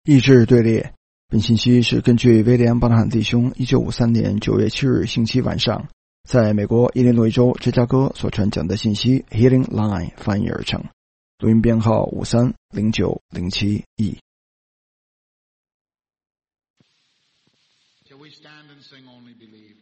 意志队列。本信息是根据威廉·邦纳汉弟兄1953年9月7日星期晚上在美国伊利诺伊州芝加哥所传讲的信息 Healing Line 翻译而成，录音编号530907E。 Shall we stand and sing Only Believe?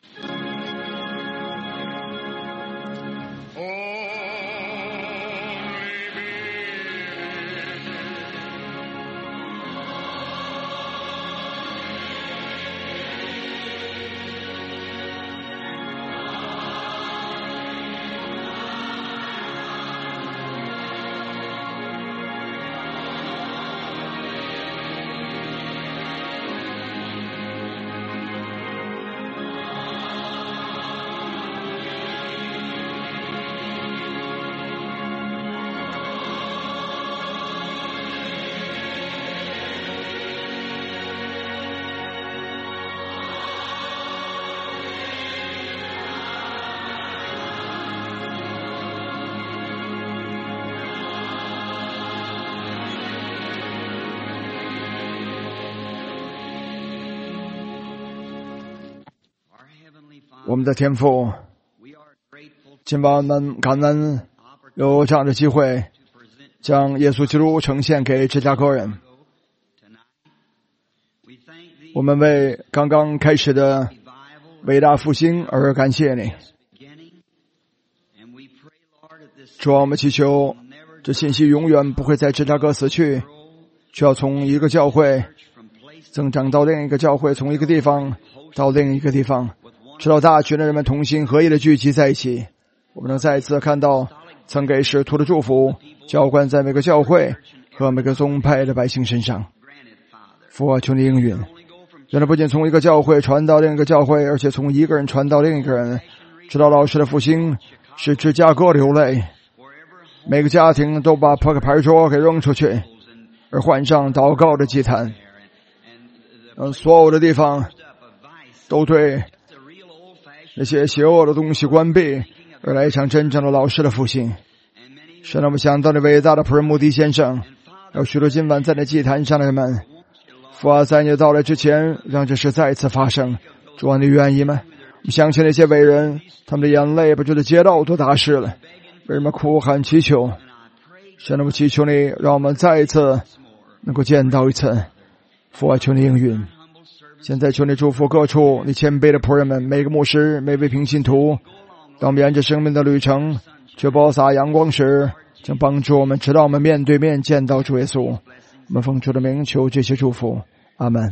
Our Heavenly 我们 Father, 的天父， we are grateful 今晚我们感恩 for 有这样的机会 to present 将耶稣基督呈现给芝加哥人。 tonight. We thank Thee 我们为刚刚开始的 for revival 伟大复兴而感谢你。 beginning, and we pray, Lord, that this 主啊，我们祈求 never 这信息永远不会在芝加哥死去， grow 却要从一个教会 from place 增长到另一个教会，从一个地方到另一个地方， with one 直到大群的人们同心合一的聚集在一起。我们能再一次看到曾给使徒的祝福浇灌在每个教会和每个宗派的百姓身上。 granted, Father. 父啊，求你应允， Only go from 让它不仅从一个教会传到另一个教会，而且从一个人传到另一个人，直到老师的复兴使芝加哥流泪， wherever 每个家庭都把扑克牌桌给扔出去， holes and 而换上祷告的祭坛。 and the 所有的地方 up of vice, 都对 the real old-fashioned 那些邪恶的东西关闭，而来一场真正的老师的复兴。 and many 是让我们想到那伟大的仆人穆迪先生， and Father, 还有许多今晚在那祭坛上的人们。父啊，在你的到来之前，让这事再一次发生。主啊，你愿意吗？我们想起那些伟人，他们的眼泪把这个街道都打湿了，为人们哭喊祈求。 and I pray 神啊，我祈求你，让我们再一次能够见到一次。父啊，求你应允。 humble servant 现在求你祝福各处你谦卑的仆人们，每个牧师，每位平信徒，当我们沿着生命的旅程，却播撒阳光时，将帮助我们直到我们面对面见到主耶稣。我们奉主的名求这些祝福，阿门。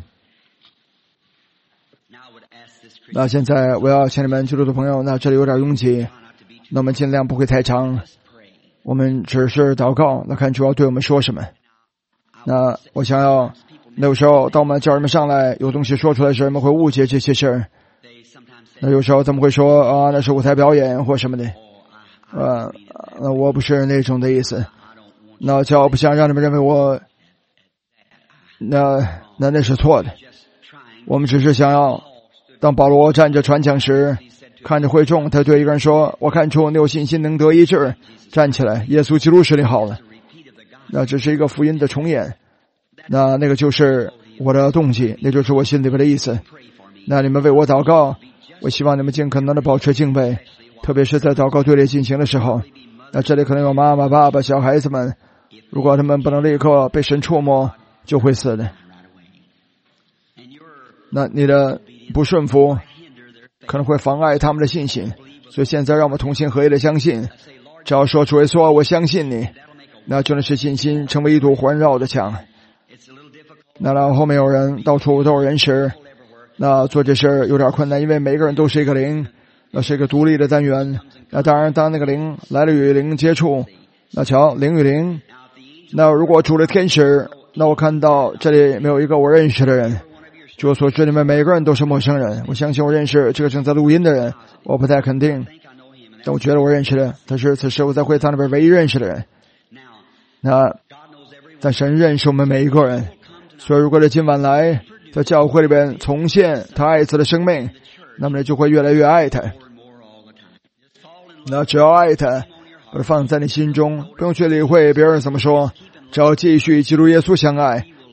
now I would ask this Christian 那现在我要请你们基督徒朋友，那这里有点拥挤， not to be 那我们尽量不会太长， pray. 我们只是祷告，那看主要对我们说什么。那我想要那有时候当我们叫人们上来有东西说出来时，人们会误解这些事儿。 They sometimes say, 那有时候他们会说啊，那是舞台表演或什么的。 oh, 我不是那种的意思。 I don't want 那叫不想让你们认为我，那是错的。 just trying 我们只是想要，当保罗站着传讲时，看着会众，他对一个人说：“我看出你有信心能得医治，站起来，耶稣基督使你好了。” repeat of the gospel 那只是一个福音的重演。那个就是我的动机，那就是我心里边的意思。 pray for me 那你们为我祷告，我希望你们尽可能的保持敬畏，特别是在祷告队列进行的时候。那这里可能有妈妈、爸爸、小孩子们，如果他们不能立刻被神触摸，就会死的。 right away and your 那你的不顺服 hinder their 可能会妨碍他们的信心，所以现在让我们同心合一的相信，只要说主耶稣，我相信你， that'll make a 那就能使信心成为一堵环绕的墙。 it's a little difficult 那然后后面有人，到处都有人时， everywhere 那做这事有点困难，因为每个人都是一个灵，那是一个独立的单元。那当然，当那个灵来了与灵接触，那瞧，灵与灵。 now if the angel 那如果主的天使，那我看到这里没有一个我认识的人。 one of your 据我所知，你们每个人都是陌生人。我相信我认识这个正在录音的人，我不太肯定， think I know him and 但我觉得我认识的，他是此时我在会堂里边唯一认识的人。 now 那 God knows everyone 但神认识我们每一个人， come to 所以如果他今晚来，在教会里边重现他爱子的生命，那么你就会越来越爱他。 more and more all the time just fall in love 那只要爱他，把它放在你心中，不用去理会别人怎么说，只要继续基督耶稣相爱，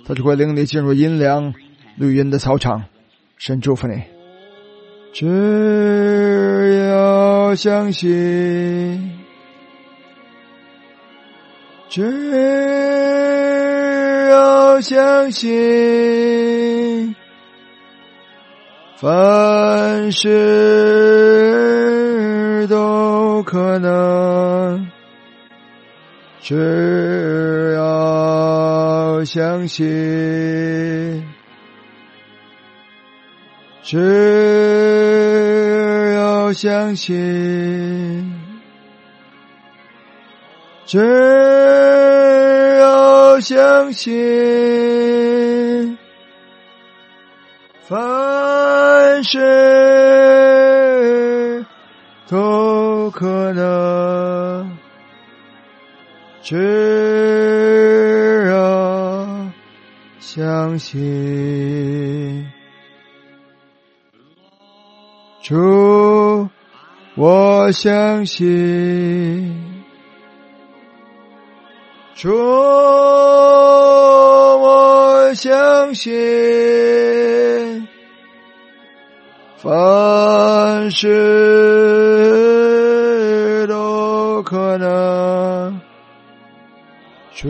他就会领你进入阴凉绿荫的草场。神祝福你。只要相信，只要相信，凡事都可能。只要相信，只要相信，只要相信，凡事都可能。只要相信，主，我相信，主，我相信，凡事都可能。主，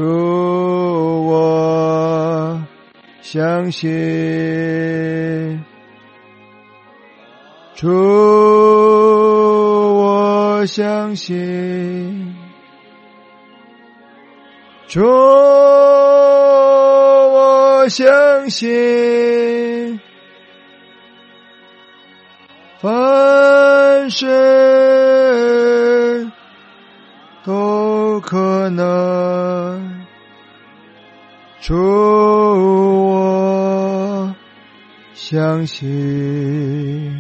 我相信，主，我相信，主，我相信，凡事都可能。主，我相信。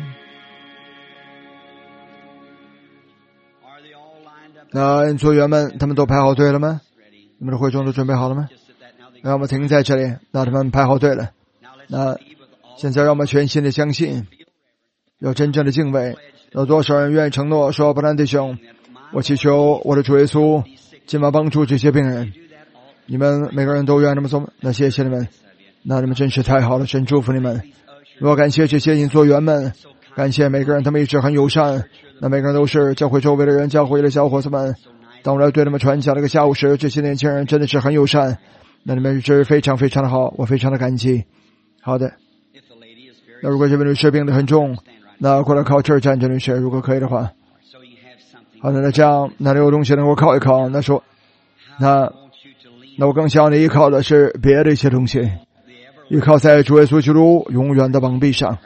那演奏员们，他们都排好队了吗？你们的会众都准备好了吗？让我们停在这里，那他们排好队了。那现在让我们全心的相信，有真正的敬畏。有多少人愿意承诺说，布兰弟兄，我祈求我的主耶稣今晚帮助这些病人。你们每个人都愿意这么做吗？那谢谢你们，那你们真是太好了，神祝福你们。我感谢这些演奏员们，感谢每个人，他们一直很友善。那每个人都是教会周围的人，教会的小伙子们。当我来对他们传讲这个下午时，这些年轻人真的是很友善。那你们是非常非常的好，我非常的感激。好的，那如果这位女士病得很重，那过来靠这儿站着，女士，如果可以的话。好的，那这样，那里有东西能够靠一靠，那说，那我更想你依靠的是别的一些东西，依靠在主耶稣基督永远的膀臂上。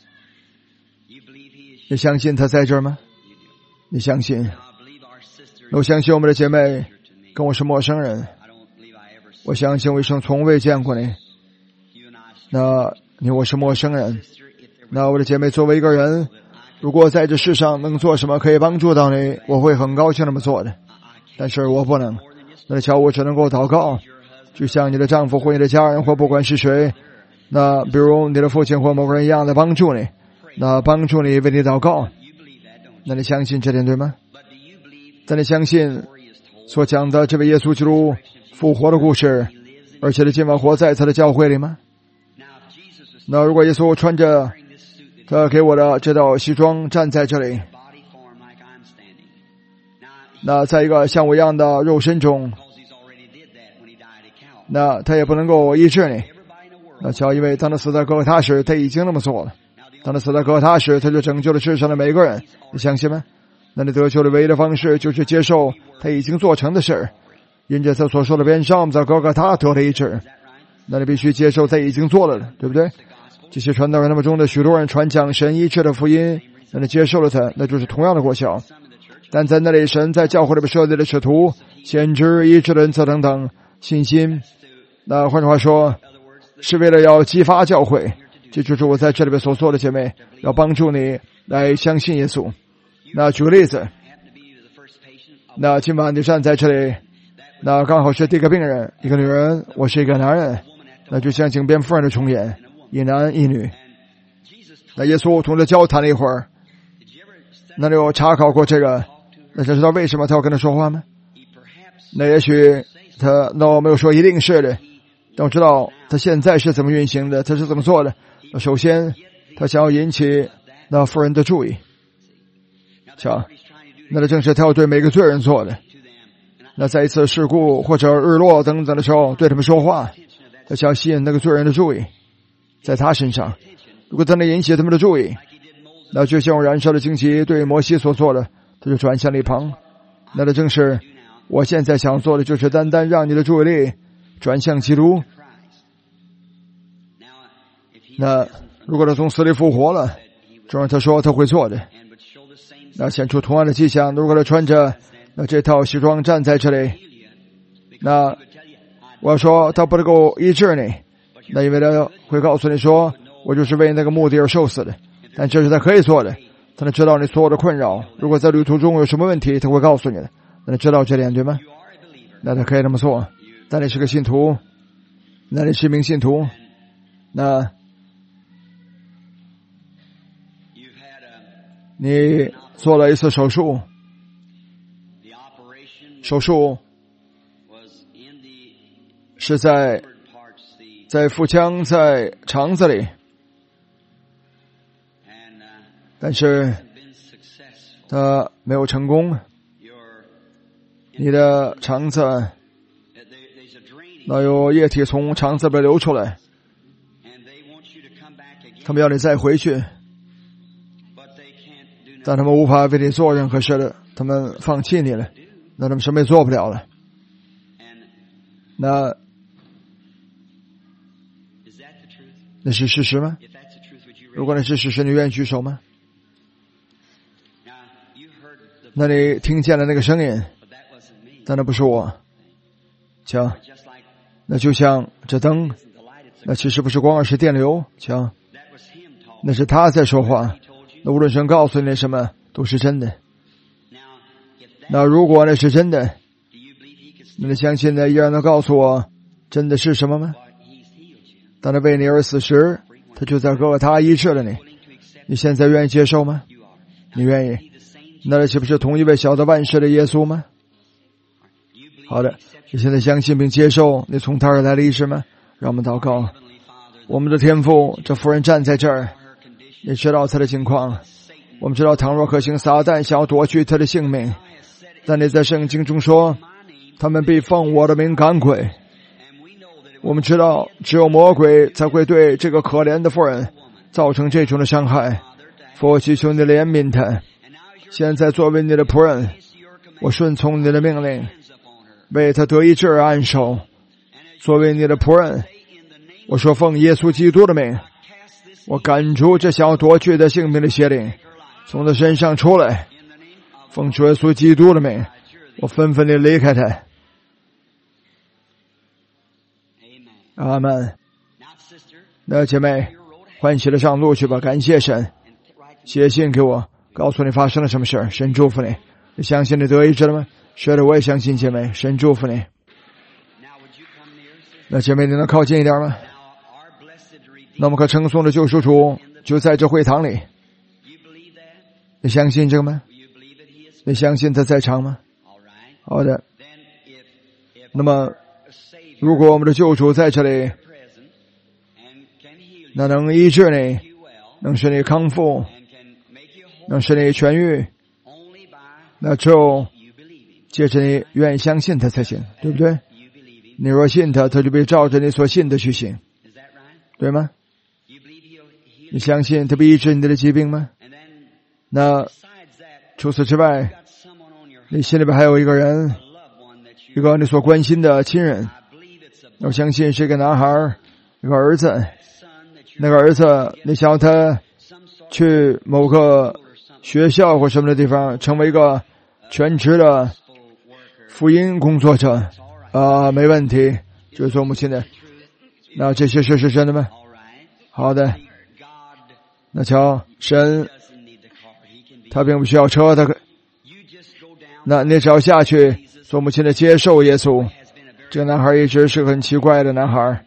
你相信他在这儿吗？你相信？我相信我们的姐妹跟我是陌生人，我相信我一生从未见过你。那我是陌生人。那我的姐妹作为一个人，如果在这世上能做什么可以帮助到你，我会很高兴那么做的。但是我不能。那瞧，我只能够祷告，就像你的丈夫或你的家人或不管是谁，那比如你的父亲或某个人一样的帮助你，那帮助你为你祷告。那你相信这点对吗？但你相信所讲的这位耶稣基督复活的故事，而且他今晚活在他的教会里吗？那如果耶稣穿着他给我的这套西装站在这里，那在一个像我一样的肉身中，那他也不能够医治你。那瞧，因为当他死在哥哥他时，他已经那么做了。当他死在哥哥他时，他就拯救了世上的每一个人。你相信吗？那你得救的唯一的方式就是接受他已经做成的事。因着他所说的鞭伤，我们在哥哥他得了医治。那你必须接受他已经做了的，对不对？这些传道人他们中的许多人传讲神医治的福音，那你接受了他，那就是同样的果效。但在那里，神在教会里边设立的使徒、先知、医治的恩赐等等信心。那换句话说，是为了要激发教会。这就是我在这里边所做的，姐妹，要帮助你来相信耶稣。那举个例子，那今晚你站在这里，那刚好是第一个病人，一个女人，我是一个男人，那就像井边妇人的重演，一男一女。那耶稣同他交谈了一会儿，那你有查考过这个？那想知道为什么他要跟他说话吗？那也许他没有说一定是的， 但我知道他现在是怎么运行的，他是怎么做的。首先他想要引起那妇人的注意，瞧，那正是他要对每个罪人做的。那在一次事故或者日落等等的时候对他们说话，他想要吸引那个罪人的注意在他身上。如果他能引起他们的注意，那就像燃烧的荆棘对摩西所做的，他就转向了一旁。那正是我现在想做的，就是单单让你的注意力转向基督。那如果他从死里复活了，正如他说他会做的，那显出同样的迹象。如果他穿着那这套西装站在这里，那我要说他不能够医治你，那因为他会告诉你说我就是为那个目的而受死的。但这是他可以做的，他能知道你所有的困扰。如果在旅途中有什么问题，他会告诉你的，那你知道这点对吗？那他可以这么做。但你是个信徒，那你是一名信徒，那你做了一次手术，手术是在腹腔，在肠子里，但是他没有成功。你的肠子那有液体从肠子里流出来，他们要你再回去，但他们无法为你做任何事的，他们放弃你了，那他们什么也做不了了。那是事实吗？如果那是事实，你愿意举手吗？那你听见了那个声音，但那不是我。瞧，那就像这灯，那其实不是光，而是电流。瞧，那是他在说话。那无论神告诉你什么，都是真的。那如果那是真的，那你相信呢？依然能告诉我真的是什么吗？当他为你而死时，他就在哥哥他医治了你。你现在愿意接受吗？你愿意？那岂不是同一位晓得万事的耶稣吗？好的，你现在相信并接受你从他而来的医治吗？让我们祷告。我们的天父，这妇人站在这儿，你知道他的情况。我们知道倘若可行，撒旦想要夺去他的性命，但你在圣经中说他们必奉我的名赶鬼。我们知道只有魔鬼才会对这个可怜的妇人造成这种的伤害。父，我祈求你怜悯他。现在作为你的仆人，我顺从你的命令，为他得医治而按手。作为你的仆人，我说奉耶稣基督的名，我赶出这想要夺去的性命的邪灵，从他身上出来。奉主耶稣基督的名，我纷纷地离开他。阿们。那姐妹，欢喜的上路去吧，感谢神。写信给我，告诉你发生了什么事，神祝福你。你相信你得医治了吗？是的，我也相信姐妹，神祝福你。那姐妹，你能靠近一点吗？那么可称颂的救赎主就在这会堂里，你相信这个吗？你相信他在场吗？好的。那么如果我们的救主在这里，那能医治你，能使你康复，能使你痊愈，那只有借着你愿意相信他才行，对不对？你若信他，他就必照着你所信的去行，对吗？你相信他必医治你的疾病吗？那除此之外，你心里边还有一个人，一个你所关心的亲人，我相信是一个男孩，一个儿子。那个儿子，你想要他去某个学校或什么的地方，成为一个全职的福音工作者没问题，就是做母亲的。那这些事是真的吗？好的。那瞧，神他并不需要车，那你只要下去做母亲的接受耶稣。这个男孩一直是个很奇怪的男孩，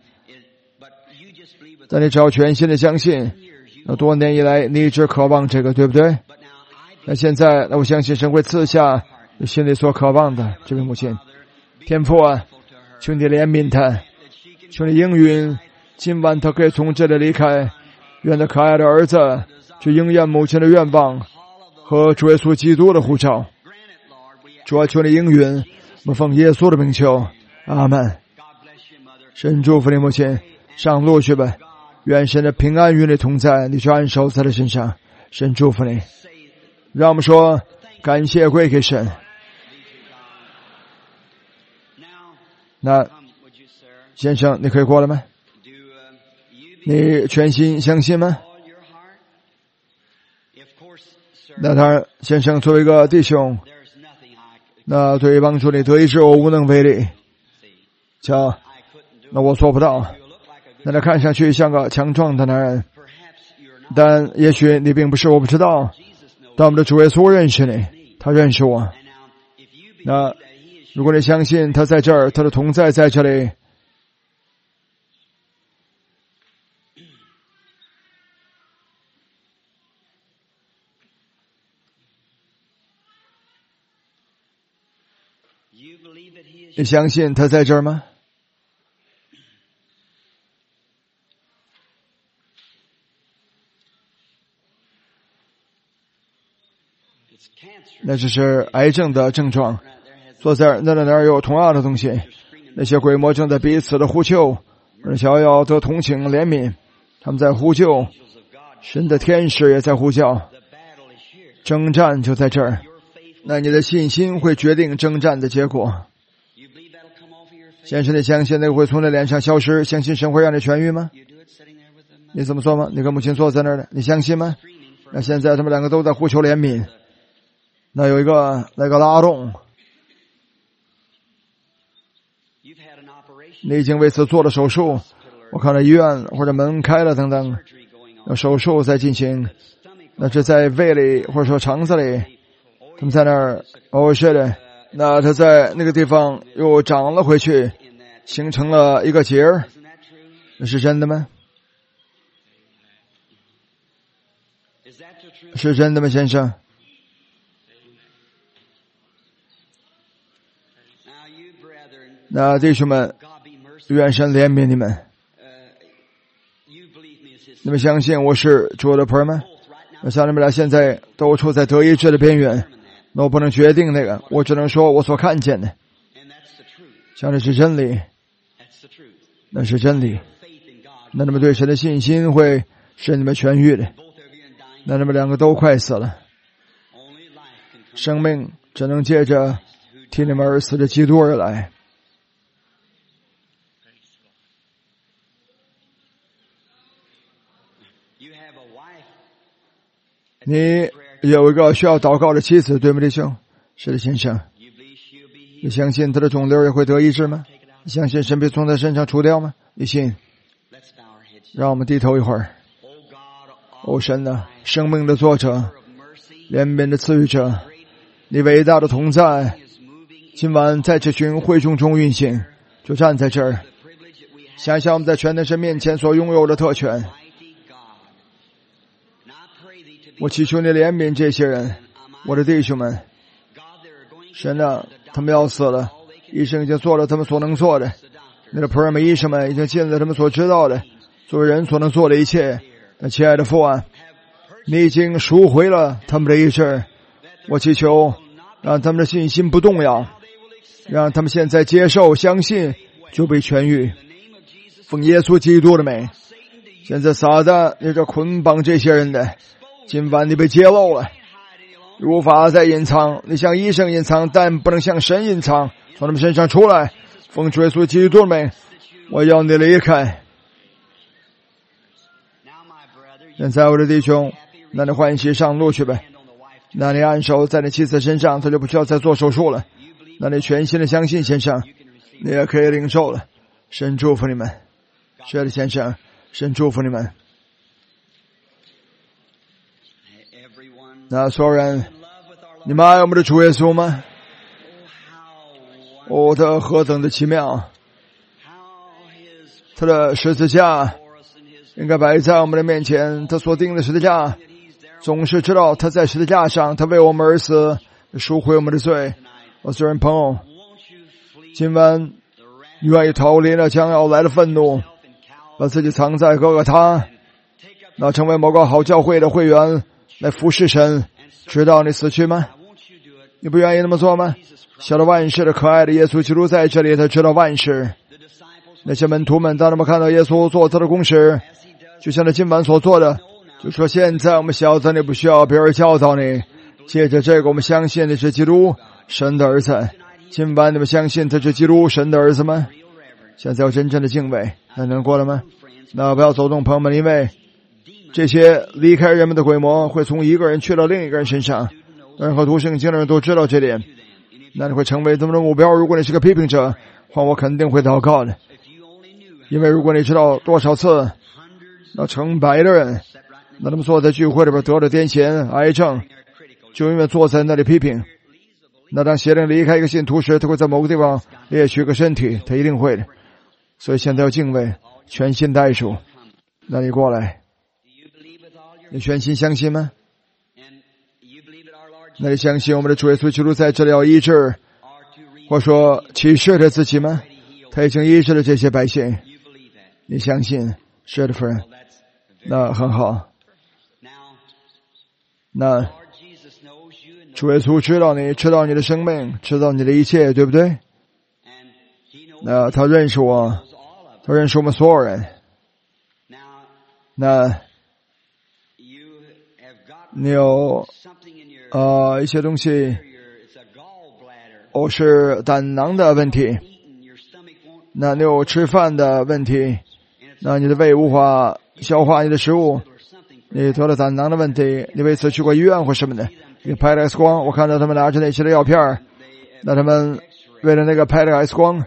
但你只要全心的相信，那多年以来你一直渴望这个，对不对？那现在，那我相信神会赐下你心里所渴望的这位母亲。天父啊，求你怜悯他， 求你应允，今晚他可以从这里离开，愿他可爱的儿子去应验母亲的愿望和主耶稣基督的呼召。主啊，求你应允，我们奉耶稣的名求，阿门。神祝福你母亲，上路去吧，愿神的平安与你同在，你去安守在他身上。神祝福你。让我们说感谢归给神。那先生，你可以过来吗？你全心相信吗？那当然，先生作为一个弟兄，那对于帮助你得医治我无能为力。瞧，那我做不到。那他看上去像个强壮的男人，但也许你并不是，我不知道。但我们的主耶稣认识你，他认识我。那如果你相信他在这儿，他的同在在这里，你相信他在这儿吗？那只是癌症的症状。坐在那儿有同样的东西。那些鬼魔正在彼此的呼救，而想要得同情怜悯，他们在呼救，神的天使也在呼叫。征战就在这儿。那你的信心会决定征战的结果。先生，你相信那个会从你脸上消失？相信神会让你痊愈吗？你怎么做吗？你跟母亲坐在那儿的，你相信吗？那现在他们两个都在呼求怜悯。那有一个那个拉动，你已经为此做了手术，我看到医院或者门开了等等，那手术在进行，那是在胃里或者说肠子里，他们在那儿是的，那他在那个地方又长了回去，形成了一个结儿，那是真的吗？是真的吗，先生？那弟兄们，愿神怜悯你们。你们相信我是主的仆人吗？那像你们俩现在都处在得医治的边缘，那我不能决定那个，我只能说我所看见的。像这是真理，那是真理。那你们对神的信心会使你们痊愈的。那你们两个都快死了，生命只能借着替你们而死的基督而来。你有一个需要祷告的妻子，对吗，弟兄？是的，先生。你相信他的肿瘤也会得医治吗？你相信神必从他身上除掉吗？你信？让我们低头一会儿。神啊，生命的作者，怜悯的赐予者，你伟大的同在，今晚在这群会众中运行，就站在这儿，想想我们在全能神面前所拥有的特权。我祈求你怜悯这些人，我的弟兄们。神啊，他们要死了，医生已经做了他们所能做的，你的仆人们、医生们已经尽了他们所知道的，作为人所能做的一切。那亲爱的父啊，你已经赎回了他们的医治，我祈求让他们的信心不动摇，让他们现在接受相信就被痊愈。奉耶稣基督的名，现在撒旦那个捆绑这些人的，今晚你被揭露了，无法再隐藏，你向医生隐藏，但不能向神隐藏，从他们身上出来。奉主耶稣基督的名，我要你离开。现在我的弟兄，那你欢喜上路去呗，那你按手在你妻子身上，他就不需要再做手术了。那你全心的相信先生，你也可以领受了。神祝福你们。是的，先生，神祝福你们。那所有人，你们爱我们的主耶稣吗？他何等的奇妙，他的十字架应该摆在我们的面前，他所定的十字架，总是知道他在十字架上，他为我们而死，赎回我们的罪。我虽然朋友，今晚你愿意逃离了将要来的愤怒，把自己藏在各个他，那成为某个好教会的会员来服侍神，直到你死去吗？你不愿意那么做吗？晓得万事的可爱的耶稣基督在这里，他知道万事。那些门徒们当他们看到耶稣做他的工时，就像他今晚所做的，就说现在我们晓得你不需要别人教导你，借着这个我们相信你是基督神的儿子。今晚你们相信他是基督神的儿子吗？现在有真正的敬畏，那能过了吗？那不要走动，朋友们，因为这些离开人们的鬼魔会从一个人去到另一个人身上，任何读圣经的人都知道这点。那你会成为他们的目标。如果你是个批评者，话我肯定会祷告的，因为如果你知道多少次那成百的人，那他们坐在聚会里边得了癫痫癌症，就因为坐在那里批评。那当邪灵离开一个信徒时，他会在某个地方猎取个身体，他一定会的。所以现在要敬畏，全心待主。那你过来，你全心相信吗？那你相信我们的主耶稣基督在这里要医治，或说启示他自己吗？他已经医治了这些百姓，你相信？是的，夫人。那很好。那主耶稣知道你，知道你的生命，知道你的一切，对不对？那他认识我，他认识我们所有人。那你有一些东西，是胆囊的问题。那你有吃饭的问题，那你的胃无法消化你的食物，你得了胆囊的问题，你为此去过医院或什么的，你拍了 X 光，我看到他们拿着那些的药片，那他们为了那个拍了 X 光，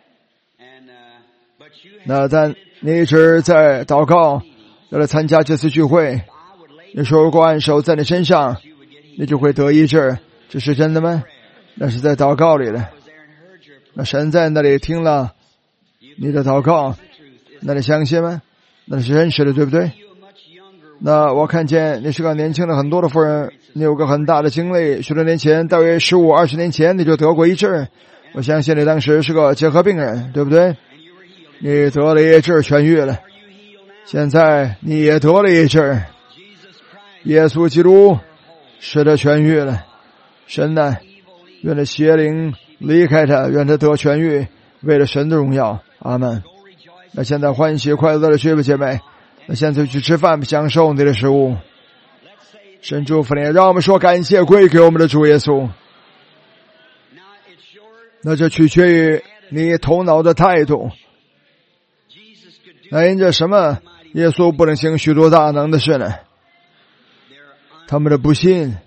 那但你一直在祷告，为了参加这次聚会，你说如果按手在你身上，你就会得医治，这是真的吗？那是在祷告里的。那神在那里听了你的祷告，那你相信吗？那是真实的，对不对？那我看见你是个年轻的很多的夫人，你有个很大的经历，许多年前，大约15、20年前你就得过医治。我相信你当时是个结核病人，对不对？你得了医治，痊愈了。现在你也得了医治，耶稣基督使他痊愈了。神呢，愿这邪灵离开他，愿他得痊愈，为了神的荣耀。阿们。那现在欢喜快乐的去吧，姐妹。那现在去吃饭，享受你的食物。神祝福你，让我们说感谢归给我们的主耶稣。那这取决于你头脑的态度。那因着什么耶稣不能行许多大能的事呢？他们的不信。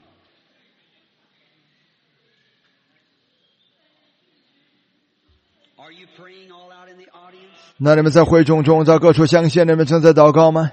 那你们在会众中，在各处相信，你们正在祷告吗？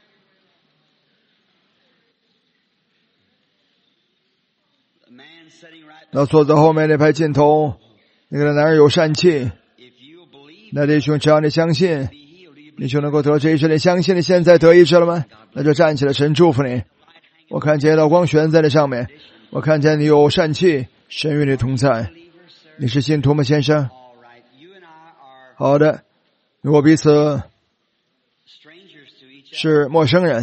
那坐在后面那排镜头，那个男人有疝气。那弟兄，只要你相信，你就能够得这医治。你相信你现在得医治了吗？那就站起来，神祝福你。我看见道光悬在那上面，我看见你有疝气，神与你同在。你是信徒吗，先生？好的。如果彼此是陌生人，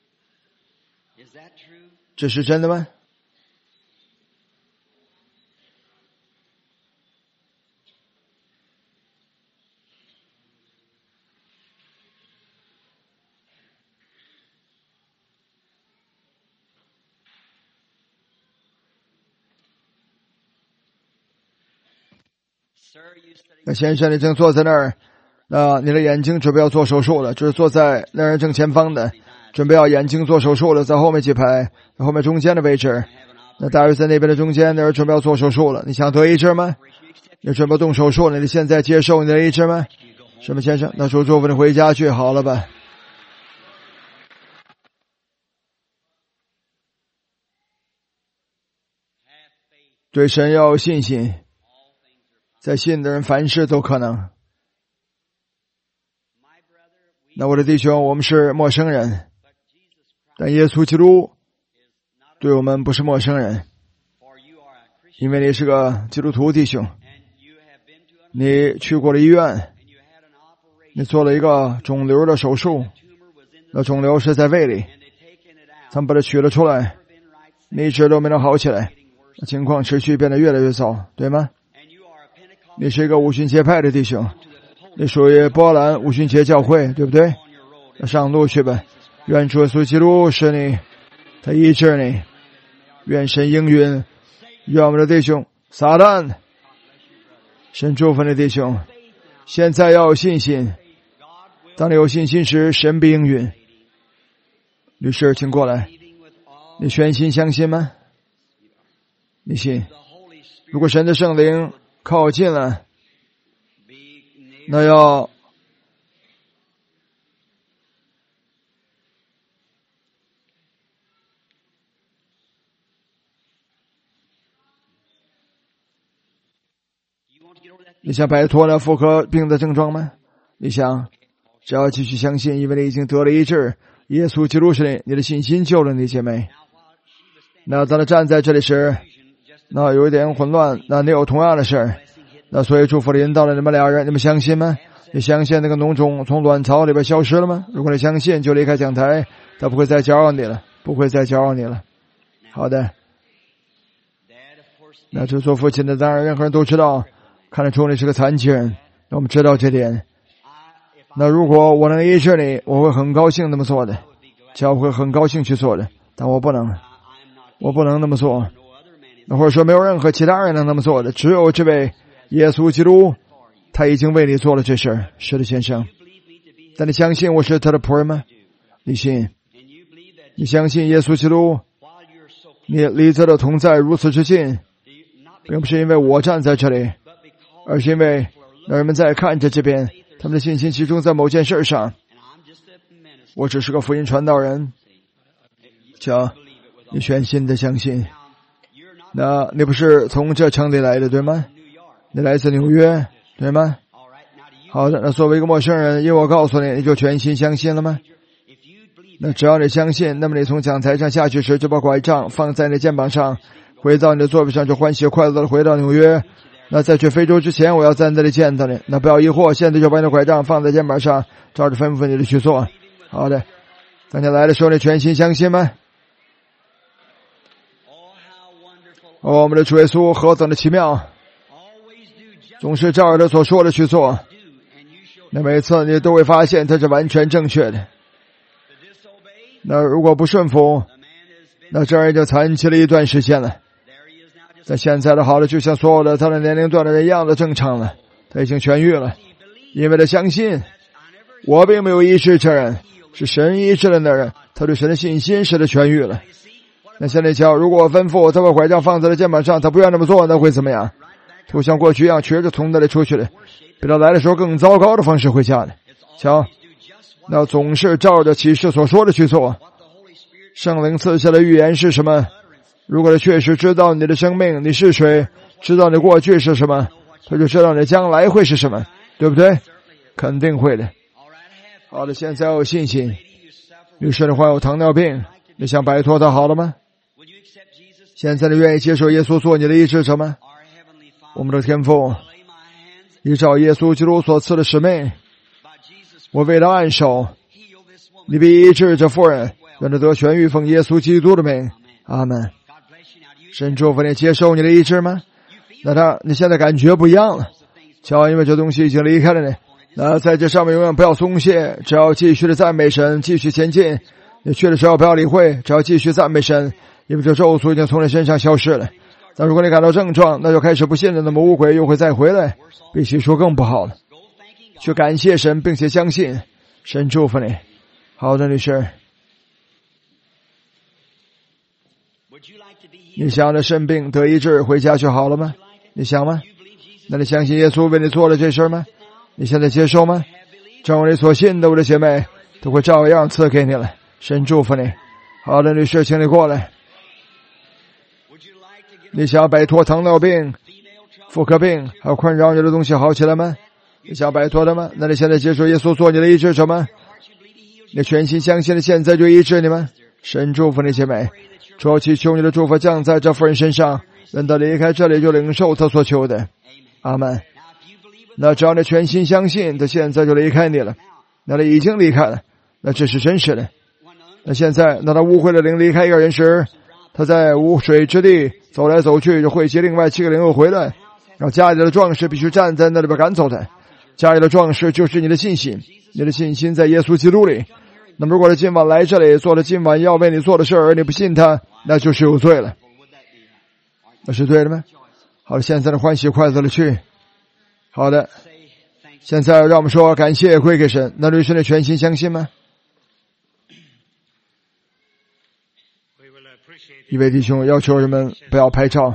这是真的吗？那先生，你正坐在那儿，你的眼睛准备要做手术了，就是坐在那人正前方的，准备要眼睛做手术了，在后面几排，在后面中间的位置。那大约在那边的中间，那人准备要做手术了。你想得医治吗？你准备动手术了？你现在接受你的医治吗？什么先生？那主祝福你回家去好了吧。对神要有信心，在信的人凡事都可能。那我的弟兄，我们是陌生人，但耶稣基督对我们不是陌生人，因为你是个基督徒弟兄， 你去过了医院，你做了一个肿瘤的手术，那肿瘤是在胃里，他们把它取了出来，你一直都没能好起来，情况持续变得越来越糟，对吗？你是一个五旬节派的弟兄，你属于波兰五旬节教会，对不对？那上路去吧，愿主耶稣基督使你，他医治你，愿神应允，愿我们的弟兄撒旦，神祝福你的弟兄，现在要有信心，当你有信心时，神必应允。律师，请过来，你全心相信吗？你信？如果神的圣灵靠近了，那要你想摆脱那妇科病的症状吗？你想只要继续相信，因为你已经得了医治，耶稣基督是你的信心救了你，姐妹。那当他站在这里时，那有一点混乱，那你有同样的事，那所以祝福的引导了你们俩人，你们相信吗？你相信那个脓肿从卵巢里边消失了吗？如果你相信，就离开讲台，他不会再搅扰你了，不会再搅扰你了。好的，那这做父亲的当然任何人都知道，看得出你是个残疾人，我们知道这点。那如果我能医治你，我会很高兴那么做的，教会很高兴去做的，但我不能那么做，那或者说没有任何其他人能那么做的，只有这位耶稣基督，他已经为你做了这事。是的，先生。但你相信我是他的仆人吗？你信？你相信耶稣基督？你离他的同在如此之近，并不是因为我站在这里，而是因为那人们在看着这边，他们的信心集中在某件事上。我只是个福音传道人，瞧，你全心的相信。那你不是从这城里来的，对吗？你来自纽约，对吗？好的，那作为一个陌生人，因为我告诉你，你就全心相信了吗？那只要你相信，那么你从讲台上下去时，就把拐杖放在你肩膀上，回到你的座位上，就欢喜快乐的回到纽约。那在去非洲之前，我要在那里见到你。那不要疑惑，现在就把你的拐杖放在肩膀上，照着吩咐你的去做。好的，当你来的时候，你全心相信吗？我们的主耶稣何等的奇妙，总是照着他所说的去做。那每次你都会发现他是完全正确的。那如果不顺服，那这人就残疾了一段时间了。但现在的好了，就像所有的他的年龄段的人一样的正常了，他已经痊愈了，因为他相信我并没有医治这人，是神医治了那人，他对神的信心使他痊愈了。那现在瞧，如果我吩咐他把拐杖放在他肩膀上，他不愿那么做，那会怎么样？他会像过去一样瘸着从那里出去了，比他来的时候更糟糕的方式回家的。瞧，那总是照着启示所说的去做。圣灵赐下的预言是什么？如果他确实知道你的生命，你是谁，知道你过去是什么，他就知道你将来会是什么，对不对？肯定会的。好的，现在要有信心。女士，你患有糖尿病，你想摆脱它好了吗？现在你愿意接受耶稣做你的医治者吗？我们的天父，依照耶稣基督所赐的使命，我为他按手，你必医治这妇人，让他得痊愈，奉耶稣基督的名。阿门。神祝福你，接受你的医治吗？那你现在感觉不一样了，瞧，因为这东西已经离开了你。那在这上面永远不要松懈，只要继续的赞美神，继续前进。你去的时候不要理会，只要继续赞美神，因为这咒诅已经从你身上消失了。但如果你感到症状，那就开始不信了，那么污鬼又会再回来，比起说更不好了。去感谢神，并且相信神祝福你。好的，女士，你想的肾病得医治，回家就好了吗？你想吗？那你相信耶稣为你做了这事吗？你现在接受吗？正如你所信的，我的姐妹都会照样赐给你了。神祝福你。好的，女士，请你过来。你想摆脱糖尿病、妇科病还有困扰你的东西好起来吗？你想摆脱的吗？那你现在接受耶稣做你的医治者吗？你全心相信的现在就医治你吗？神祝福你，姐妹。主要祈求你的祝福降在这妇人身上，让她离开这里就领受她所求的。阿们。 那只要你全心相信，他现在就离开你了。那他已经离开了，那这是真实的。那现在，那他污秽的灵离开一个人时，他在无水之地走来走去，就汇集另外7个灵又回来。然后家里的壮士必须站在那里边赶走他。家里的壮士就是你的信心，你的信心在耶稣基督里。那么如果他今晚来这里做了今晚要为你做的事，而你不信他，那就是有罪了。那是对的吗？好了，现在的欢喜快乐的去。好的，现在让我们说感谢归给神。那律师你全心相信吗？一位弟兄要求人们不要拍照。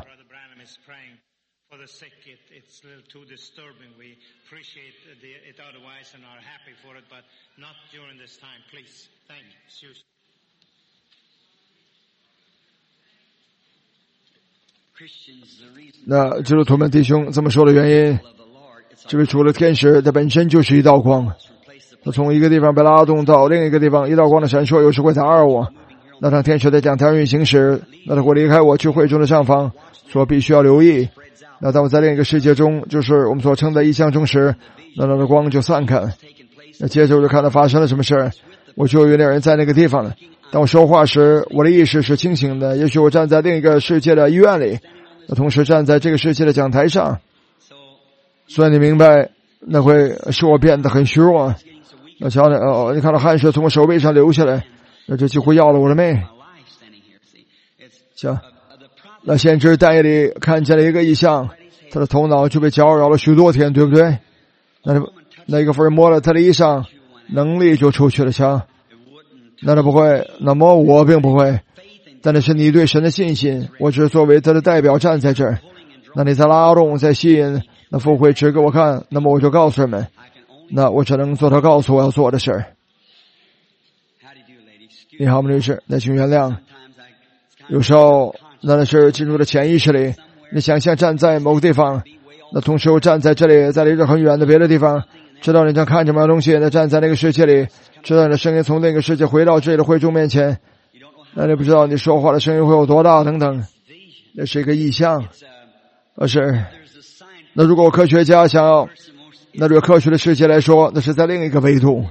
那基督徒们弟兄这么说的原因，这位主的天使他本身就是一道光，他从一个地方被拉动到另一个地方，一道光的闪烁有时会打扰我。那当天使在讲台运行时，那他会离开我去会中的上方，所必须要留意。那当我在另一个世界中，就是我们所称的异象中时，那他的光就散开了。那接着我就看到发生了什么事，我就有那人在那个地方了。当我说话时，我的意识是清醒的，也许我站在另一个世界的医院里，那同时站在这个世界的讲台上。所以你明白，那会使我变得很虚弱。那瞧着你看到汗水从我手背上流下来，那这几乎要了我的命。行，那先知但以理看见了一个异象，他的头脑就被搅扰了许多天，对不对？那一个妇人摸了他的衣裳，能力就出去了。瞧，那他不会，那么我并不会，但那是你对神的信心，我只是作为他的代表站在这儿。那你在拉动，在吸引，那父会指给我看，那么我就告诉人们，那我只能做他告诉我要做的事儿。你好，女士，那请原谅。有时候那是进入了潜意识里，你想象站在某个地方，那同时又站在这里，在离着很远的别的地方，知道你正看着什么东西，那站在那个世界里，知道你的声音从那个世界回到这里的会众面前，那你不知道你说话的声音会有多大等等，那是一个意象。是那如果科学家想要，那对科学的世界来说，那是在另一个维度。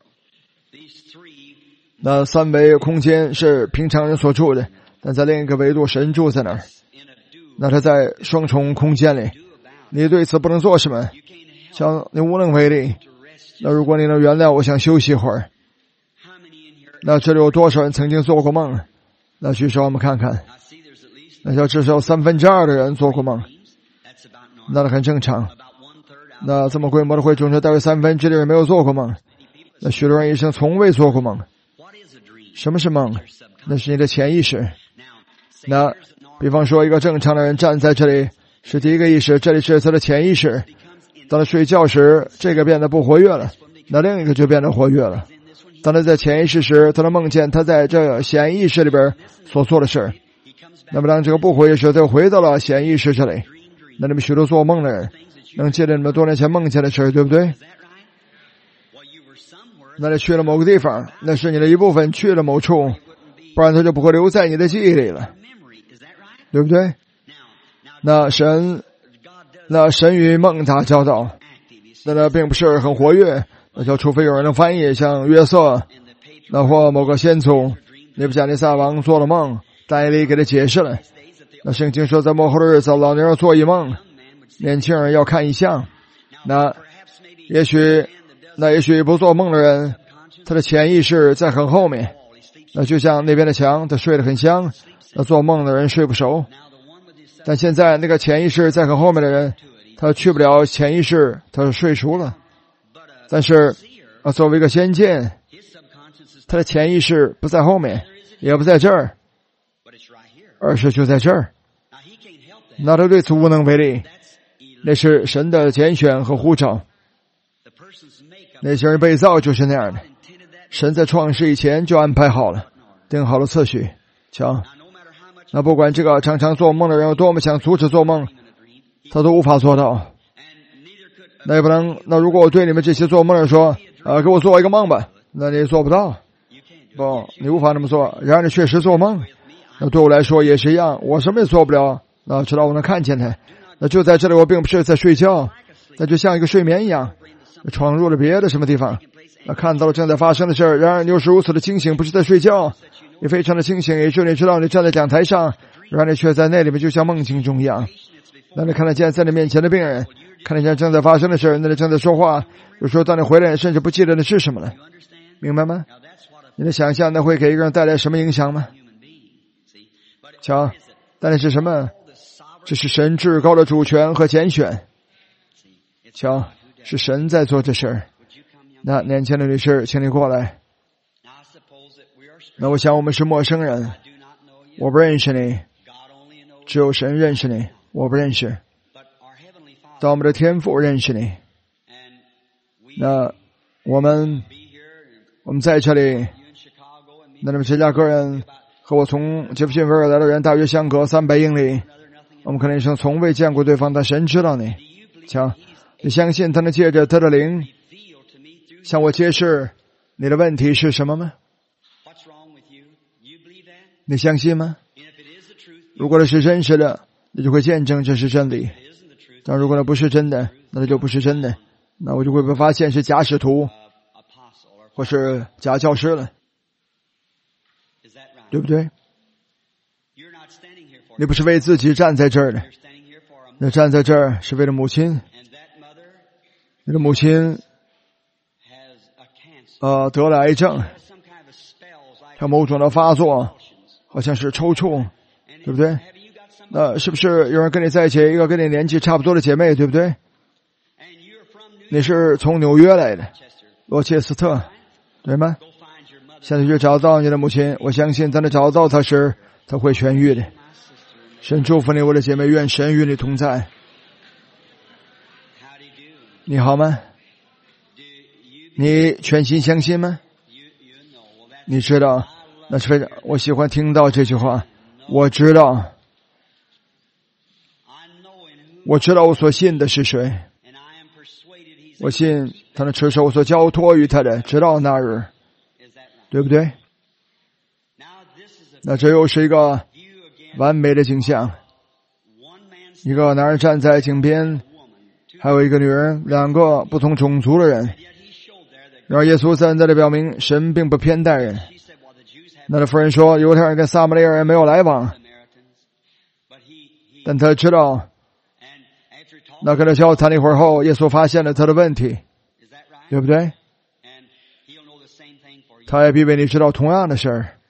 那三维空间是平常人所住的，但在另一个维度神住在那儿。那他在双重空间里，你对此不能做什么，像你无能为力。那如果你能原谅我，想休息一会儿。那这里有多少人曾经做过梦？那举手我们看看。那要至少2/3的人做过梦，那很正常。那这么规模的会中，大约1/3的人没有做过梦。那许多人一生从未做过梦。什么是梦？那是你的潜意识。那比方说一个正常的人站在这里，是第一个意识，这里是他的潜意识。当他睡觉时，这个变得不活跃了，那另一个就变得活跃了。当他在潜意识时，他能梦见他在这个显意识里边所做的事。那么当这个不活跃时，他又回到了显意识这里。那你们许多做梦的人能记得你们多年前梦见的事，对不对？那你去了某个地方，那是你的一部分去了某处，不然它就不会留在你的记忆里了，对不对？那神与梦打交道，那并不是很活跃，那就除非有人能翻译，像约瑟，那或某个先祖，尼布甲尼撒王做了梦，但以理给他解释了。那圣经说，在末后的日子，老年人做一梦，年轻人要看异象。那也许不做梦的人，他的潜意识在很后面。那就像那边的墙，他睡得很香，那做梦的人睡不熟。但现在那个潜意识在很后面的人，他去不了潜意识，他睡熟了。但是作为一个先见，他的潜意识不在后面，也不在这儿，而是就在这儿。那他对此无能为力，那是神的拣选和呼召。那些人被造就是那样的，神在创世以前就安排好了，定好了次序。瞧，那不管这个常常做梦的人有多么想阻止做梦，他都无法做到。那也不能，那如果我对你们这些做梦的人说，给我做一个梦吧，那你做不到。不，你无法那么做。然而你确实做梦，那对我来说也是一样，我什么也做不了。那直到我能看见他，那就在这里，我并不是在睡觉， 那就像一个睡眠一样，闯入了别的什么地方，看到了正在发生的事儿。然而你又是如此的清醒，不是在睡觉，你非常的清醒，也就是你知道你站在讲台上，然而你却在那里面就像梦境中一样。当你看得见在你面前的病人，看得见正在发生的事儿，那里正在说话，有时候当你回来甚至不记得那是什么了，明白吗？你的想象那会给一个人带来什么影响吗？瞧，但是什么？这是神至高的主权和拣选。瞧，是神在做这事儿。那年轻的女士，请你过来。那我想我们是陌生人，我不认识你，只有神认识你，我不认识。但我们的天父认识你。那我们在这里，那你们芝加哥人和我从杰弗逊维尔来的人大约相隔300英里，我们可能一生从未见过对方，但神知道你。瞧，你相信他能借着他的灵向我揭示你的问题是什么吗？你相信吗？如果这是真实的，你就会见证这是真理。但如果那不是真的，那就不是真的，那我就会被发现是假使徒或是假教师了，对不对？你不是为自己站在这儿的，你站在这儿是为了母亲。你的母亲得了癌症，有某种的发作，好像是抽搐，对不对？是不是有人跟你在一起，一个跟你年纪差不多的姐妹，对不对？你是从纽约来的，罗切斯特，对吗？现在去找到你的母亲，我相信在那找到她时，她会痊愈的。神祝福你，我的姐妹，愿神与你同在。你好吗？你全心相信吗？你知道，那是非常，我喜欢听到这句话。我知道我所信的是谁。我信他能持守我所交托于他的，直到那日，对不对？那这又是一个完美的景象，一个男人站在井边，还有一个女人，两个不同种族的人。然而耶稣在那里表明，神并不偏待人。那妇人说，犹太人跟撒玛利亚人没有来往，但他知道，那跟他交谈了一会儿后，耶稣发现了他的问题，对不对？他也必为你知道同样的事儿。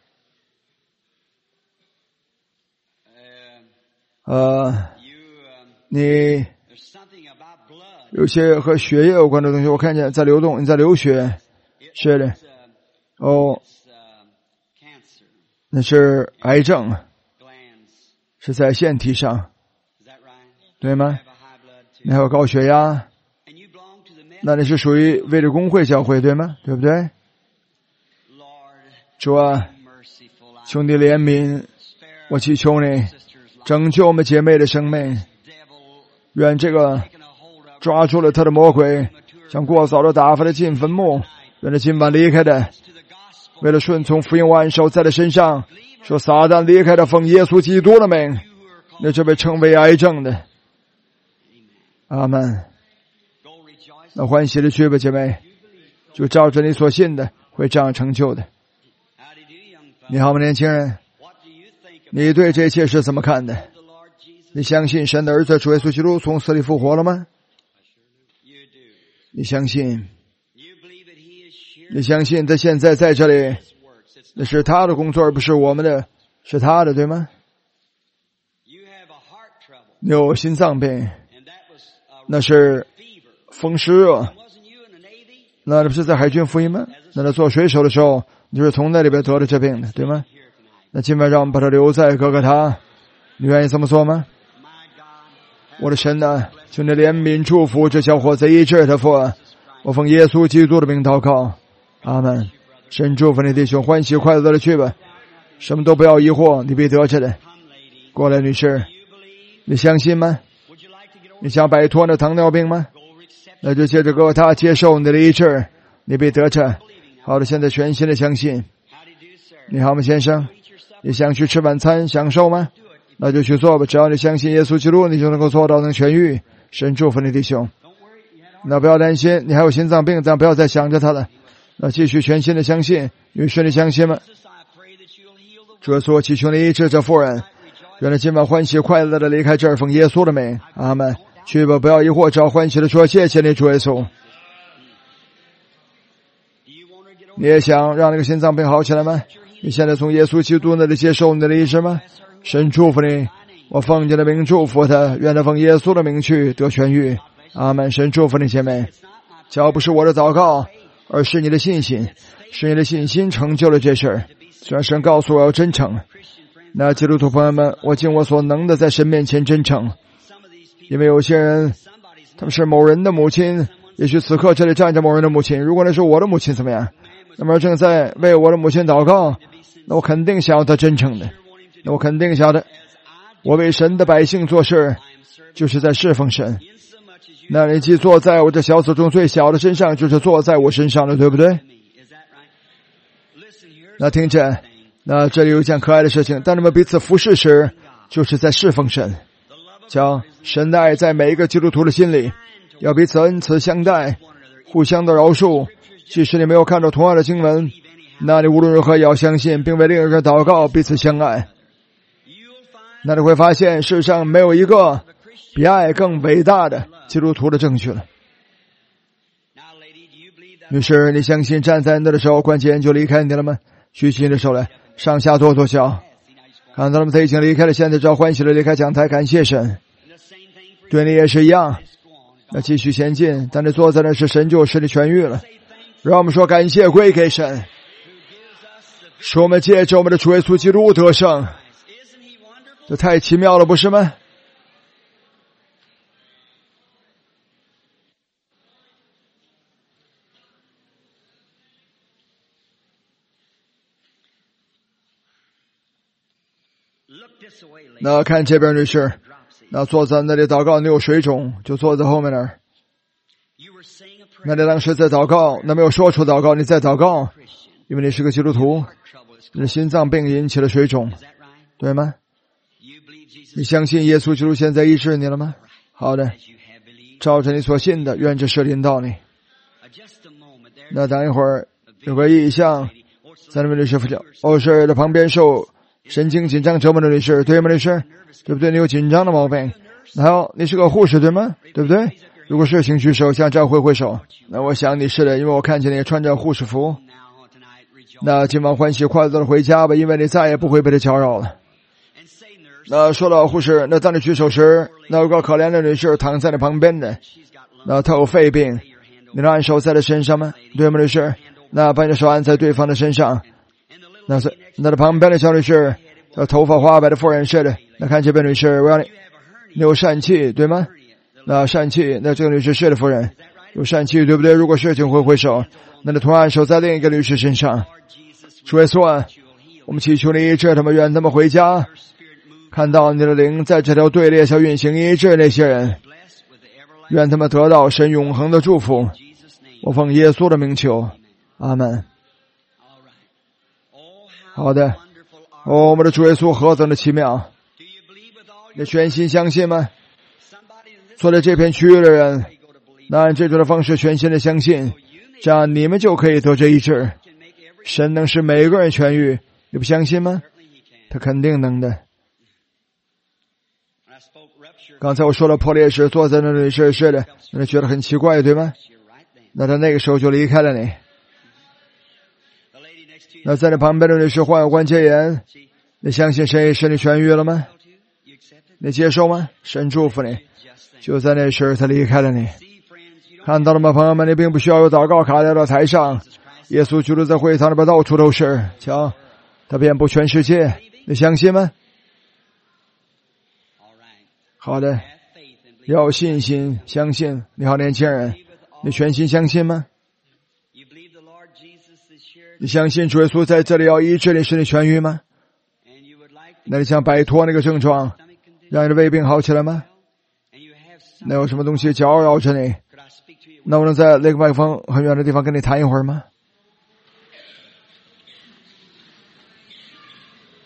你有些和血液有关的东西，我看见在流动，你在流血，是的。那是癌症，是在腺体上，对吗？你还有高血压，那你是属于卫理公会教会，对吗？对不对？主啊，求你怜悯，我祈求你拯救我们姐妹的生命。愿这个抓住了他的魔鬼，像过早的打发的进坟墓，愿他今晚离开的，为了顺从福音万手在他身上，说撒旦离开的奉耶稣基督的名，那就被称为癌症的。阿们。那欢喜的去吧，姐妹，就照着你所信的，会这样成就的。你好吗，年轻人？你对这一切是怎么看的？你相信神的儿子主耶稣基督从死里复活了吗？你相信？你相信他现在在这里，那是他的工作，而不是我们的，是他的，对吗？你有心脏病，那是风湿热，那不是在海军服役吗？那他做水手的时候，你就是从那里边得了这病的，对吗？那今晚让我们把他留在哥哥他，你愿意这么做吗？我的神啊，求你怜悯祝福这小伙子医治他父，我奉耶稣基督的名祷告，阿们。神祝福你弟兄，欢喜快乐的去吧，什么都不要疑惑，你必得着的。过来女士，你相信吗？你想摆脱那糖尿病吗？那就借着哥哥他接受你的医治，你必得着。好的，现在全心的相信。你好吗，先生？你想去吃晚餐享受吗？那就去做吧，只要你相信耶稣基督，你就能够做到能痊愈。神祝福你弟兄。 那不要担心，你还有心脏病，但不要再想着它了。那继续全心的相信，女士，你相信吗？主耶稣，祈求你医治这妇人，愿他今晚欢喜快乐的离开这儿，奉耶稣的名，阿们。去吧，不要疑惑，只要欢喜的说谢谢你，主耶稣。你也想让那个心脏病好起来吗？你现在从耶稣基督那里接受你的医治吗？神祝福你，我奉你的名祝福他，愿他奉耶稣的名去得痊愈，阿们。神祝福你姐妹，只要不是我的祷告，而是你的信心，是你的信心成就了这事儿。虽然神告诉我要真诚，那基督徒朋友们，我尽我所能的在神面前真诚，因为有些人他们是某人的母亲，也许此刻这里站着某人的母亲，如果那是我的母亲怎么样？那么正在为我的母亲祷告，那我肯定想要他真诚的，那我肯定想的，我为神的百姓做事，就是在侍奉神。那你既坐在我这小子中最小的身上，就是坐在我身上的，对不对？那听着，那这里有一件可爱的事情，当你们彼此服侍时，就是在侍奉神。将神的爱在每一个基督徒的心里，要彼此恩慈相待，互相的饶恕。即使你没有看到同样的经文，那你无论如何也要相信，并为另一个人祷告，彼此相爱。那你会发现世上没有一个比爱更伟大的基督徒的证据了。女士，你相信站在那的时候，关键就离开你了吗？举起你的手来，上下跺跺脚。看到了吗？他已经离开了，现在只要欢喜的离开讲台，感谢神。对你也是一样，那继续前进。当你坐在那时，神就使你痊愈了。让我们说感谢归给神，使我们借着我们的主耶稣基督得胜，这太奇妙了，不是吗？那看这边女士，那坐在那里祷告，你有水肿，就坐在后面那儿。那你当时在祷告，那没有说出祷告，你在祷告，因为你是个基督徒，你的心脏病引起了水肿，对吗？你相信耶稣基督现在医治你了吗？好的，照着你所信的，愿这事临到你。那等一会儿有个异象，在那边女士讲，是的，旁边受神经紧张折磨的女士，对吗？女士，对不对？你有紧张的毛病。还有，你是个护士，对吗？对不对？如果是，请举手，向这挥手。那我想你是的，因为我看见你穿着护士服。那今晚欢喜快乐的回家吧，因为你再也不会被他搅扰了。那说到护士，那当你举手时，那有个可怜的女士躺在你旁边的，那她有肺病，你能按手在她身上吗？对吗，女士？那把你的手按在对方的身上。那她旁边的小女士，头发花白的妇人是的。那看这边女士，我要你有疝气，对吗？那疝气，那这个女士是的夫人，有疝气，对不对？如果是，请挥手。那你同样手在另一个女士身上。主耶稣啊，我们祈求你医治他们，愿他们回家，看到你的灵在这条队列下运行，医治那些人，愿他们得到神永恒的祝福。我奉耶稣的名求，阿门。好的，我们的主耶稣何等的奇妙！你全心相信吗？坐在这片区域的人，那按这种的方式全心的相信，这样你们就可以得这医治。神能使每个人痊愈，你不相信吗？他肯定能的。刚才我说了破裂时，坐在那里是的，那觉得很奇怪，对吗？那他那个时候就离开了你。那在你旁边的女士患有关节炎，你相信神使你痊愈了吗？你接受吗？神祝福你。就在那时他离开了你。看到了吗，朋友们？你并不需要有祷告卡来到台上，耶稣基督在会堂里边到处都是，瞧，他遍布全世界，你相信吗？好的，要有信心，相信。你好，年轻人，你全心相信吗？你相信主耶稣在这里要医治你，使你痊愈吗？那你想摆脱那个症状，让你的胃病好起来吗？那有什么东西搅扰着你？那我能在那个麦克风很远的地方跟你谈一会儿吗？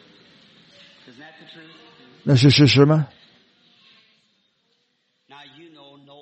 那是事实吗？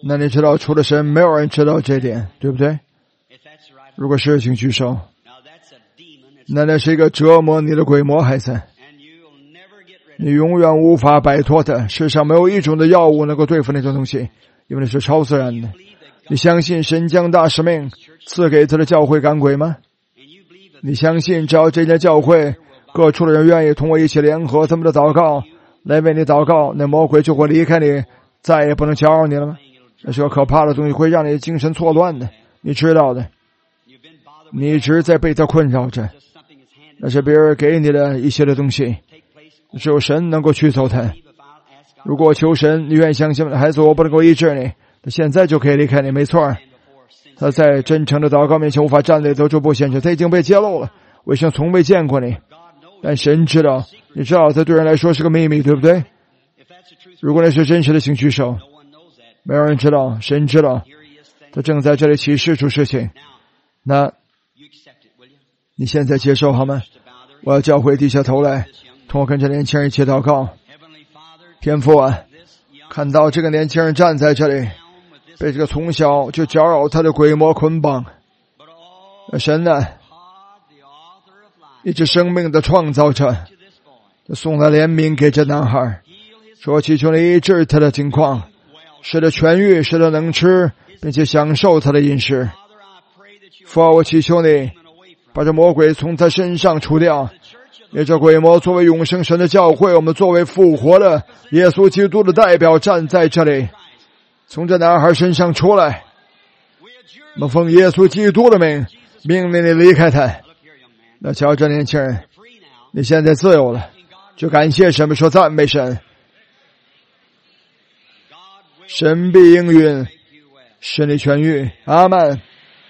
那你知道除了神没有人知道这点，对不对？ If that's the right, 如果是请举手。 now that's a demon, that's, 那是一个折磨你的鬼魔，孩子， and you'll never get rid of it. 你永远无法摆脱的。世上没有一种的药物能够对付那种东西，因为那是超自然的。 Believe that God, 你相信神将大使命赐给他的教会赶鬼吗？ and you believe that 你相信只要这间教会各处的人愿意同我一起联合他们的祷告来为你祷告，那魔鬼就会离开你，再也不能搅扰你了吗？那是个可怕的东西，会让你精神错乱的，你知道的。 you've been bothered 你一直在被他困扰着， with just something that's handed 那是别人给你的一些的东西， take place. 只有神能够取走它。 Believe if I'll ask God 如果求神，你愿意相信吗？孩子，我不能够医治你，他现在就可以离开你，没错。 before sin, 他在真诚的祷告面前无法站立，得主不显示，他已经被揭露了。我像从未见过你， God knows 但神知道，你知道，这对人来说是个秘密，对不对？ if that's the truth. 如果那是真实的，请举手。 No one knows that. 没有人知道，神知道， Here he is saying, 他正在这里启示出事情。 now 那 you accept it, will you? 你现在接受好吗？ To bow their 我要教会低下头来，同我跟着年轻人一起祷告。 Heavenly Father, 天父啊， this young 看到这个年轻人站在这里， down with this, 被这个从小就搅扰他的鬼魔捆绑。 but all 神呢， God, the author of life, 一直生命的创造者， to this boy, 就送了怜悯给这男孩， heal his 说祈求你医治他的情况， well. 使他痊愈，使他能吃，并且享受他的饮食。 Father, I pray that you 父啊，我祈求你 away from 把这魔鬼从他身上除掉。 the church of 也这鬼魔作为永生神的教会，我们作为复活的耶稣基督的代表站在这里，从这男孩身上出来。 we adjure 我们奉耶稣基督的名，命令你离开他。 look here, young man, 那瞧这年轻人， free now. 你现在自由了， In God, 就感谢神，说赞美神， God will 神必应允， make you well. 使你痊愈。阿门。 Have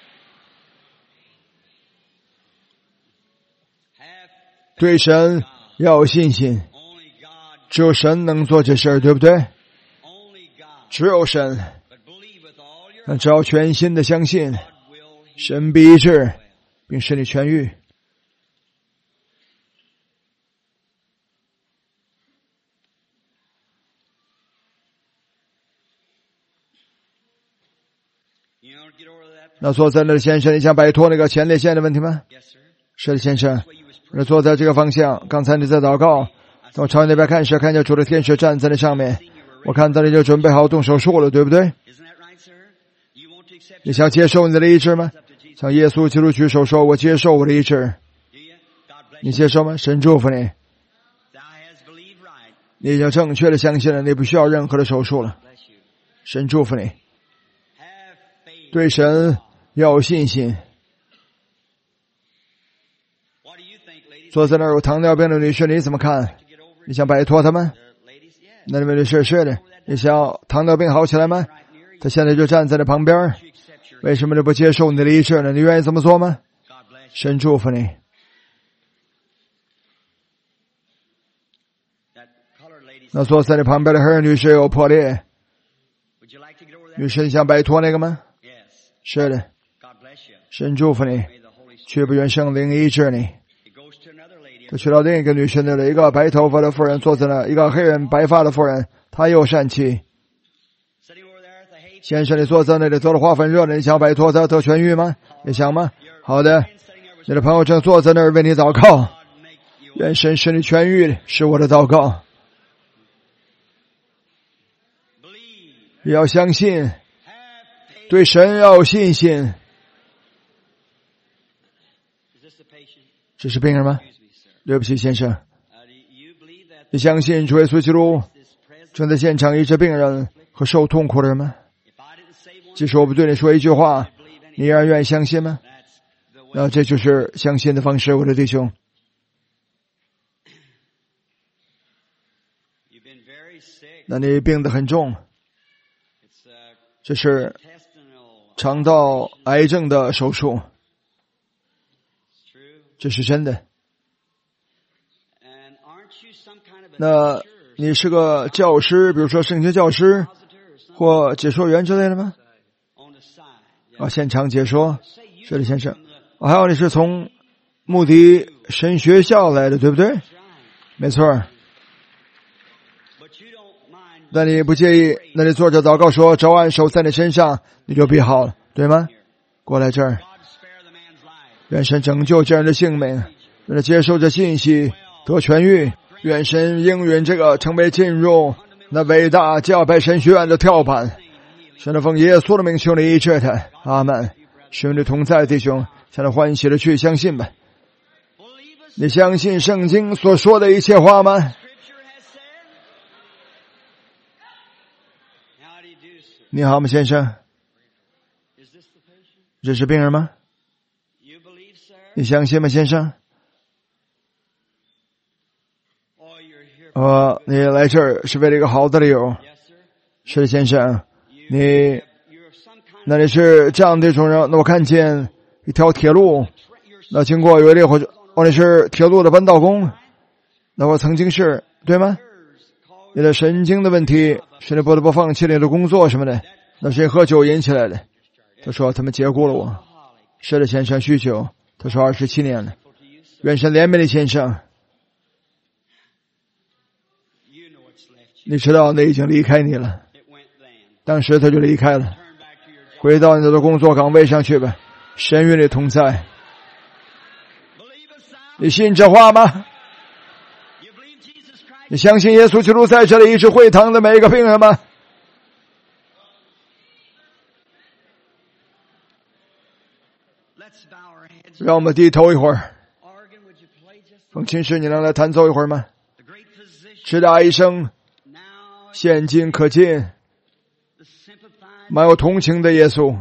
对神要有信心， only God, 只有神能做这事儿，对不对？ only God, 只有神。 but believe with all your 那只要全心的相信， God will heal. 神必医治，并使你痊愈。 You know, get over that. 那坐在那的先生，你想摆脱那个前列腺的问题吗？ Yes, sir. 是的，先生。 What you was 那坐在这个方向，刚才你在祷告，我朝你那边看时，看见主的天使站在那上面，我看到你就准备好动手术了，对不对？ isn't that right, sir? You want to accept 你想接受你的医治吗？ up to Jesus? 向耶稣基督举手说：“我接受我的医治。 Do you? God bless 你 you. 接受吗？神祝福你， Thou hast believed right. 你已经正确的相信了，你不需要任何的手术了。 Bless you. 神祝福你， Have faith. 对神要有信心。 What do you think, ladies? 坐在那儿有糖尿病的女士，你怎么看？ To get over 你想摆脱他吗？ ladies? Yeah. 那位女士是的，你想糖尿病好起来吗？ Right near you. 他现在就站在那旁边， You accept your 为什么你不接受你的医治呢？你愿意这么做吗？ God bless you. 神祝福你。 That colored lady. 那坐在你旁边的黑人女士有破裂， Would you like to get over that? 女士你想摆脱那个吗？ Yes. 是的， God bless you. 神祝福你， May the Holy Spirit. 去不愿圣灵医治你。 It goes to another lady. 就去到另一个女士那里，一个白头发的妇人坐在那，一个黑人白发的妇人，她也有疝气。 Sitting over there at the hay. 先生，你坐在那里得了花粉热了，你想摆脱它得痊愈吗？你想吗？好的， And sitting there was 你的朋友正坐在那儿为你祷告， God make you 愿神使你痊愈，是我的祷告。 believe. 也要相信， Have faith. 对神要有信心。 Is this the patient? 这是病人吗？ Excuse me, sir. 对不起，先生， Do you believe that 你相信主耶稣基督 this present? 正在现场医治病人和受痛苦的人吗？ If I didn't say one, 即使我不对你说一句话， believe any. 你依然愿意相信吗？ That's the way. 那这就是相信的方式，我的弟兄。 You've been very sick. 那你病得很重， It's 这是 intestinal. 肠道癌症的手术， It's true. 这是真的。 And aren't you some kind of a 那 teacher 你是个教师，比如说圣经教师 or something 或解说员之类的吗？ on the side? 啊，现场解说， Say you 是的，先生 from。the 还有你是从穆迪神学校来的，对不对？ right. 没错儿。 But you don't mind 但你不介意，那你坐着祷告说，照按手在你身上，你就必好了，对吗？过来这儿，愿神拯救这人的性命，让他接受这信息得痊愈，愿神应允这个成为进入那伟大教派神学院的跳板。神的奉耶稣的名求你医治他，阿们。神的同在，弟兄，向他欢喜的去相信吧。你相信圣经所说的一切话吗？你好吗，先生？这是病人吗？你相信吗，先生？你来这儿是为了一个好的理由。是的，先生。那你是这样的一种人，那我看见一条铁路，那经过有一列火车，你是铁路的扳道工，那我曾经是，对吗？你的神经的问题使你不得不放弃你的工作什么的，那是喝酒引起来的。他说他们解雇了我。是的，先生，酗酒。他说27年了。愿神怜悯你，先生。你知道那已经离开你了，当时他就离开了。回到你的工作岗位上去吧，神与你同在。你信这话吗？你相信耶稣基督在这里医治会堂的每一个病人吗？让我们低头一会儿。风琴师，你能来弹奏一会儿吗？直达医生，现今可近，满有同情的耶稣，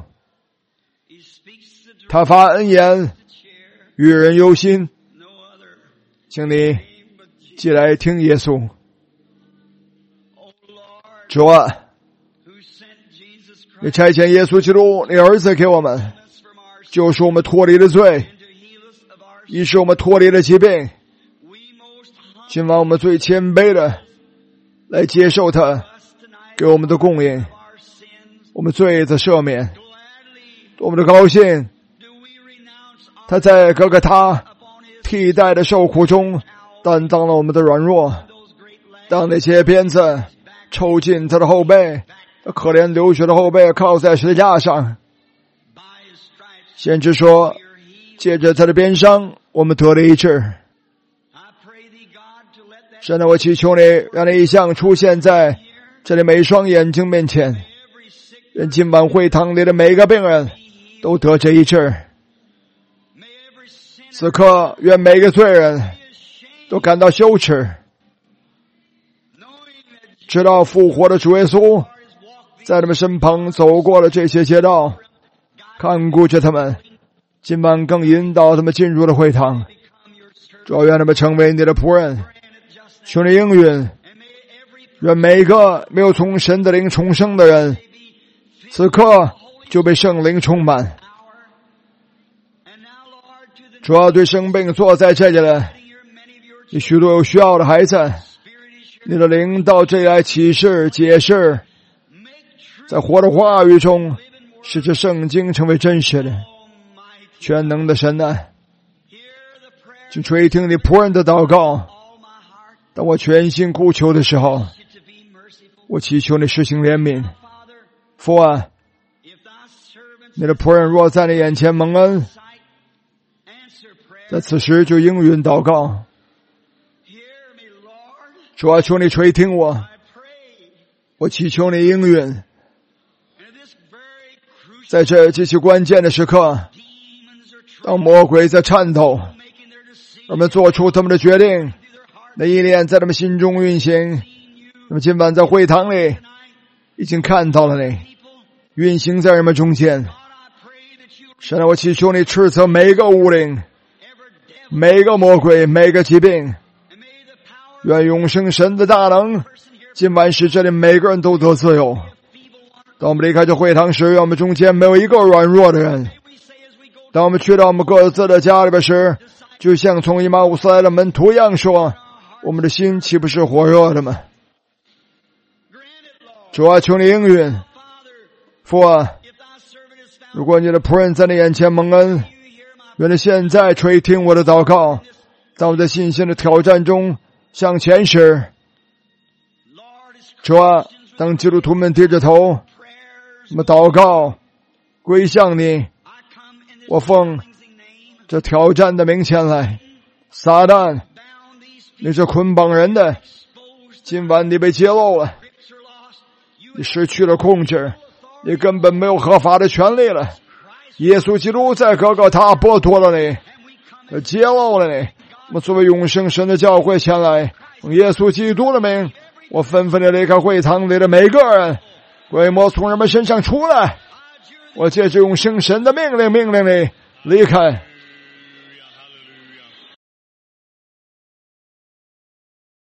他发恩言，与人忧心。请你既来听耶稣。主啊，你差遣耶稣基督你儿子给我们，救赎我们脱离了罪，医治我们脱离了疾病。今晚我们最谦卑的来接受他给我们的供应，我们罪的赦免，我们的高兴。他在各个他替代的受苦中担当了我们的软弱。当那些鞭子抽进他的后背，可怜流血的后背靠在十字架上，先知说借着他的鞭伤我们得了医治。神啊，我祈求你让那异象出现在这里每一双眼睛面前，愿今晚会堂里的每一个病人都得这医治。此刻愿每一个罪人都感到羞耻，直到复活的主耶稣在他们身旁走过了这些街道，看顾着他们，今晚更引导他们进入了会堂。主，愿他们成为你的仆人，求你应允，愿每一个没有从神的灵重生的人此刻就被圣灵充满。主要对生病坐在这里了，你许多有需要的孩子，你的灵到这里来启示解释，在活的话语中使这圣经成为真实的。全能的神啊，请垂听你仆人的祷告。当我全心呼求的时候，我祈求你施行怜悯。父啊，你的仆人若在你眼前蒙恩，在此时就应允祷告。主啊，求你垂听我，我祈求你应允。在这极其关键的时刻，当魔鬼在颤抖，我们做出他们的决定，那意念在他们心中运行。那么今晚在会堂里已经看到了你运行在人们中间。神啊，我祈求你斥责每一个污灵，每一个魔鬼，每一个疾病。愿永生神的大能今晚使这里每个人都得自由。当我们离开这会堂时，愿我们中间没有一个软弱的人。当我们去到我们各自的家里边时，就像从以马忤斯来的门徒一样说，我们的心岂不是火热的吗？主啊，求你应允。父啊，如果你的仆人在你眼前蒙恩，愿你现在垂听我的祷告。当我在信心的挑战中向前时，主啊， 当基督徒们低着头， prayers. 那么祷告，归向你。 I come in this 我奉 cleansing name, 这挑战的名前来，撒旦， bound these 你是捆绑人的， exposed 今晚你被揭露了， grips are lost. You 你失去了控制，你根本没有合法的权利了。 Christ 耶稣基督在哥哥他剥夺了你， and we come 揭露了你。我们作为永生神的教会前来，用耶稣基督的名，我纷纷的离开会堂里的每个人，鬼魔从人们身上出来。我借着永生神的命令你离开。